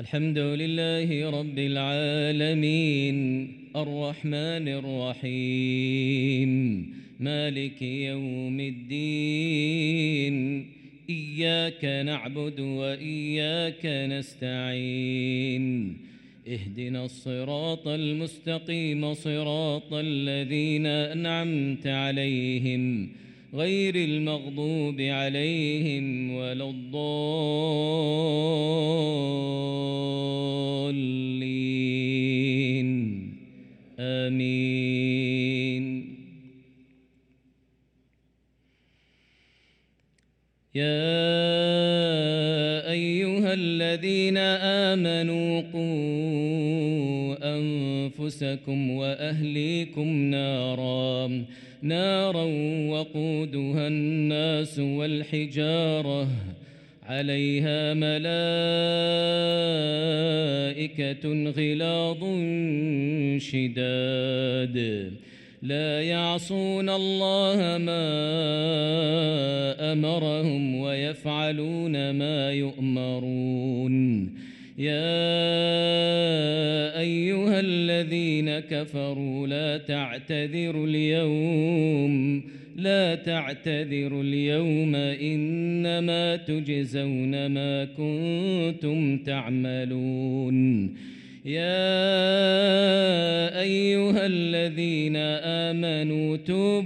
الحمد لله رب العالمين الرحمن الرحيم مالك يوم الدين إياك نعبد وإياك نستعين اهدنا الصراط المستقيم صراط الذين أنعمت عليهم غير المغضوب عليهم ولا الضالين آمين. يا أيها الذين آمنوا قوا أنفسكم وأهليكم نارا وقودها الناس والحجارة عليها ملائكة غلاظ شداد لا يعصون الله ما أمرهم ويفعلون ما يؤمرون. يا أيها الذين كفروا لا تعتذروا اليوم إنما تجزون ما كنتم تعملون. يا أيها الذين آمنوا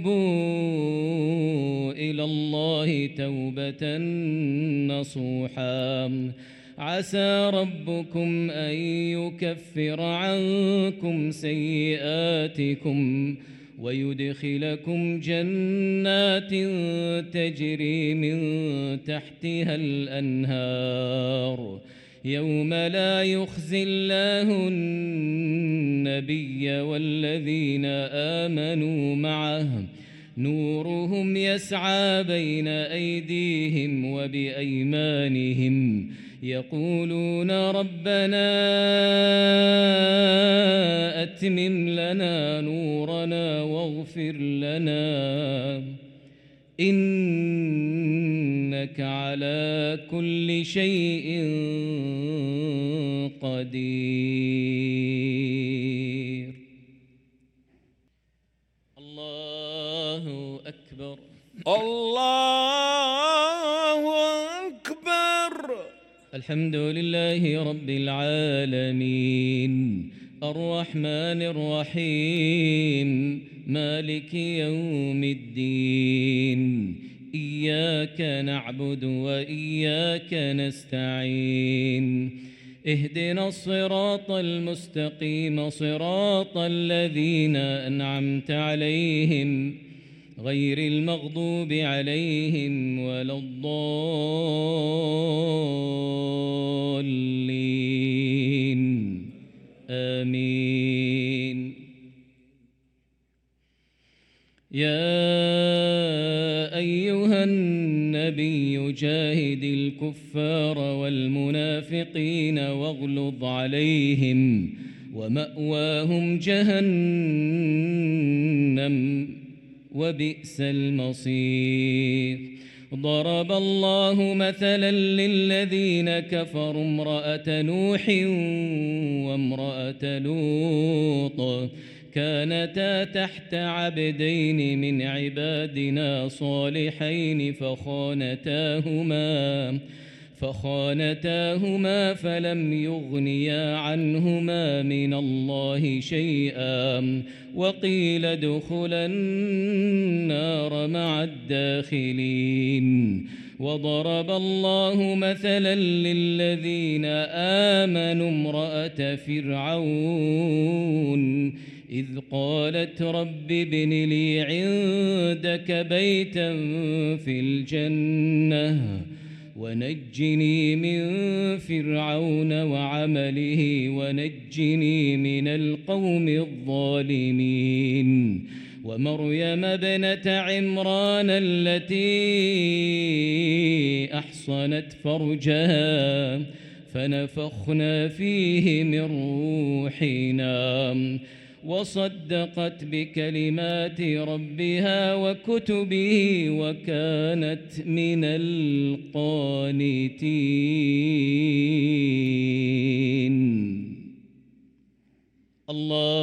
توبوا إلى الله توبة نصوحا عسى ربكم أن يكفر عنكم سيئاتكم ويدخلكم جنات تجري من تحتها الأنهار يوم لا يخزي الله النبي والذين آمنوا معه نورهم يسعى بين أيديهم وبأيمانهم يقولون ربنا أتمم لنا نورنا واغفر لنا إنك على كل شيء قدير. الله أكبر الله أكبر. الحمد لله رب العالمين الرحمن الرحيم مالك يوم الدين إياك نعبد وإياك نستعين اهدنا الصراط المستقيم صراط الذين أنعمت عليهم غير المغضوب عليهم ولا الضالين آمين. يا أيها النبي جاهد الكفار والمنافقين واغلظ عليهم ومأواهم جهنم وبئس المصير. ضرب الله مثلا للذين كفروا امرأة نوح وامرأة لوط كانتا تحت عبدين من عبادنا صالحين فخانتاهما فلم يغنيا عنهما من الله شيئا وقيل ادخلا النار مع الداخلين. وضرب الله مثلا للذين آمنوا امرأة فرعون إذ قالت رب ابن لي عندك بيتا في الجنة ونجني من فرعون وعمله ونجني من القوم الظالمين. ومريم ابنة عمران التي أحصنت فرجها فنفخنا فيه من روحنا وصدقت بكلمات ربها وكتبه وكانت من القانتين. الله